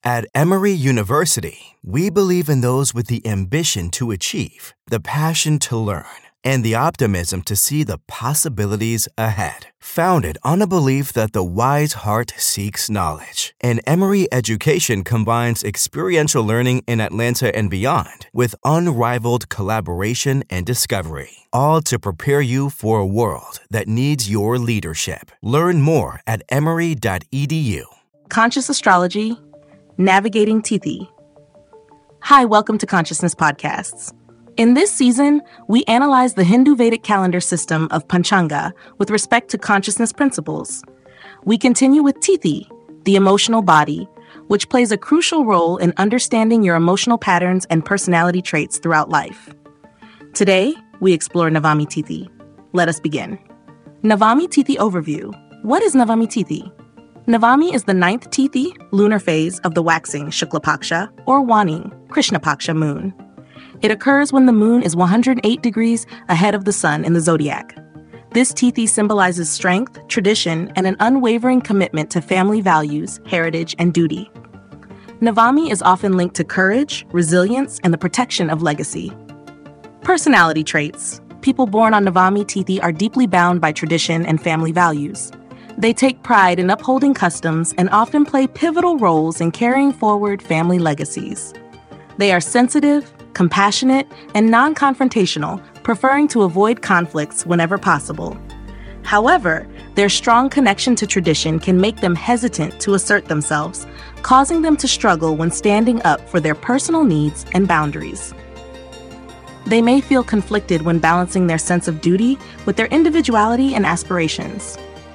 At Emory University, we believe in those with the ambition to achieve, the passion to learn, and the optimism to see the possibilities ahead. Founded on a belief that the wise heart seeks knowledge, and Emory education combines experiential learning in Atlanta and beyond with unrivaled collaboration and discovery, all to prepare you for a world that needs your leadership. Learn more at emory.edu. Conscious Astrology, Navigating Tithi. Hi, welcome to Consciousness Podcasts. In this season, we analyze the Hindu Vedic calendar system of Panchanga with respect to consciousness principles. We continue with Tithi, the emotional body, which plays a crucial role in understanding your emotional patterns and personality traits throughout life. Today, we explore Navami Tithi. Let us begin. Navami Tithi Overview. What is Navami Tithi? Navami is the 9th Tithi, lunar phase of the waxing Shukla Paksha or waning Krishna Paksha moon. It occurs when the moon is 108 degrees ahead of the sun in the zodiac. This Tithi symbolizes strength, tradition, and an unwavering commitment to family values, heritage, and duty. Navami is often linked to courage, resilience, and the protection of legacy. Personality traits. People born on Navami Tithi are deeply bound by tradition and family values. They take pride in upholding customs and often play pivotal roles in carrying forward family legacies. They are sensitive, compassionate, and non-confrontational, preferring to avoid conflicts whenever possible. However, their strong connection to tradition can make them hesitant to assert themselves, causing them to struggle when standing up for their personal needs and boundaries. They may feel conflicted when balancing their sense of duty with their individuality and aspirations.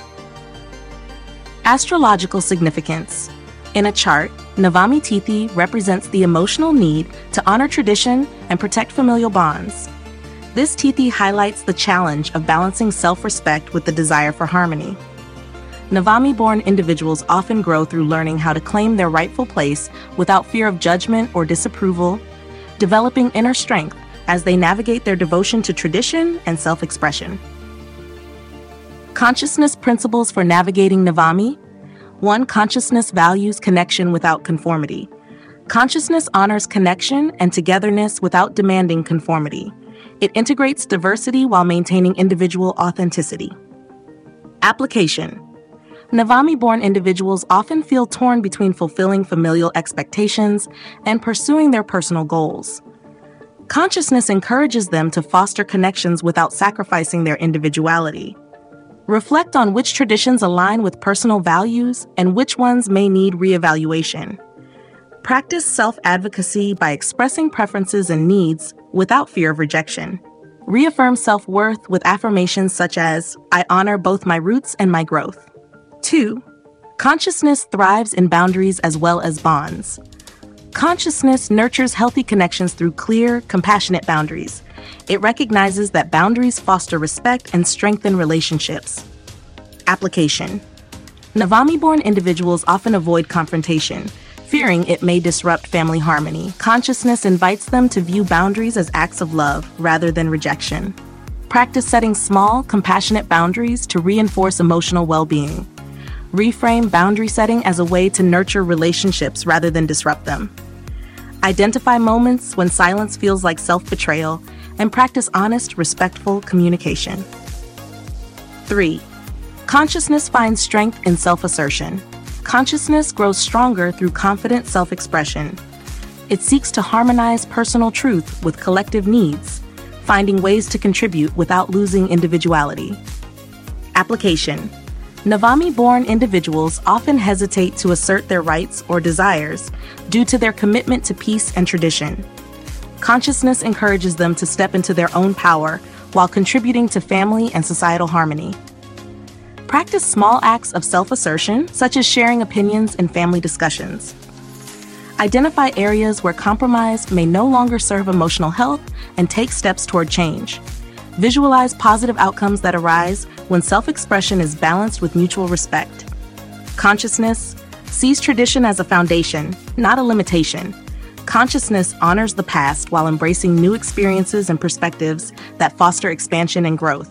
Astrological significance. In a chart, Navami Tithi represents the emotional need to honor tradition and protect familial bonds. This Tithi highlights the challenge of balancing self-respect with the desire for harmony. Navami-born individuals often grow through learning how to claim their rightful place without fear of judgment or disapproval, developing inner strength as they navigate their devotion to tradition and self-expression. Consciousness principles for navigating Navami. 1. Consciousness values connection without conformity. Consciousness honors connection and togetherness without demanding conformity. It integrates diversity while maintaining individual authenticity. Application. Navami-born individuals often feel torn between fulfilling familial expectations and pursuing their personal goals. Consciousness encourages them to foster connections without sacrificing their individuality. Reflect on which traditions align with personal values and which ones may need reevaluation. Practice self-advocacy by expressing preferences and needs without fear of rejection. Reaffirm self-worth with affirmations such as, "I honor both my roots and my growth." 2. Consciousness thrives in boundaries as well as bonds. Consciousness nurtures healthy connections through clear, compassionate boundaries. It recognizes that boundaries foster respect and strengthen relationships. Application. Navami-born individuals often avoid confrontation, fearing it may disrupt family harmony. Consciousness invites them to view boundaries as acts of love rather than rejection. Practice setting small, compassionate boundaries to reinforce emotional well-being. Reframe boundary setting as a way to nurture relationships rather than disrupt them. Identify moments when silence feels like self-betrayal and practice honest, respectful communication. 3. Consciousness finds strength in self-assertion. Consciousness grows stronger through confident self-expression. It seeks to harmonize personal truth with collective needs, finding ways to contribute without losing individuality. Application. Navami-born individuals often hesitate to assert their rights or desires due to their commitment to peace and tradition. Consciousness encourages them to step into their own power while contributing to family and societal harmony. Practice small acts of self-assertion, such as sharing opinions in family discussions. Identify areas where compromise may no longer serve emotional health and take steps toward change. Visualize positive outcomes that arise when self-expression is balanced with mutual respect. Consciousness sees tradition as a foundation, not a limitation. Consciousness honors the past while embracing new experiences and perspectives that foster expansion and growth.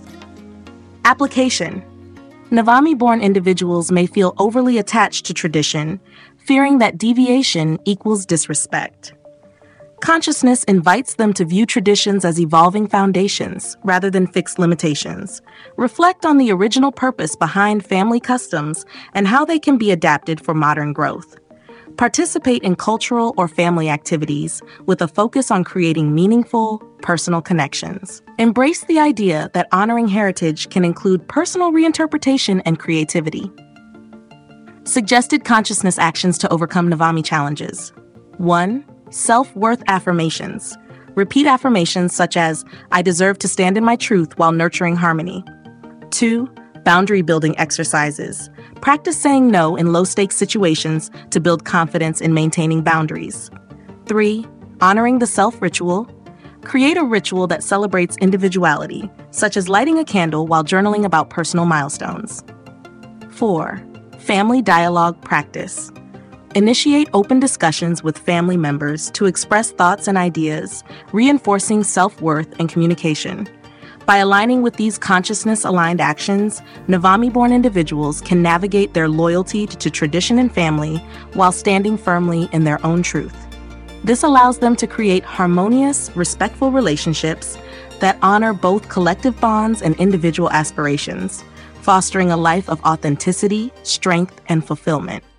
Application. Navami-born individuals may feel overly attached to tradition, fearing that deviation equals disrespect. Consciousness invites them to view traditions as evolving foundations rather than fixed limitations. Reflect on the original purpose behind family customs and how they can be adapted for modern growth. Participate in cultural or family activities with a focus on creating meaningful, personal connections. Embrace the idea that honoring heritage can include personal reinterpretation and creativity. Suggested consciousness actions to overcome Navami challenges. 1. Self-worth affirmations. Repeat affirmations such as, "I deserve to stand in my truth," while nurturing harmony. 2. Boundary-building exercises. Practice saying no in low-stakes situations to build confidence in maintaining boundaries. 3. Honoring the self ritual. Create a ritual that celebrates individuality, such as lighting a candle while journaling about personal milestones. 4. Family dialogue practice. Initiate open discussions with family members to express thoughts and ideas, reinforcing self-worth and communication. By aligning with these consciousness-aligned actions, Navami-born individuals can navigate their loyalty to tradition and family while standing firmly in their own truth. This allows them to create harmonious, respectful relationships that honor both collective bonds and individual aspirations, fostering a life of authenticity, strength, and fulfillment.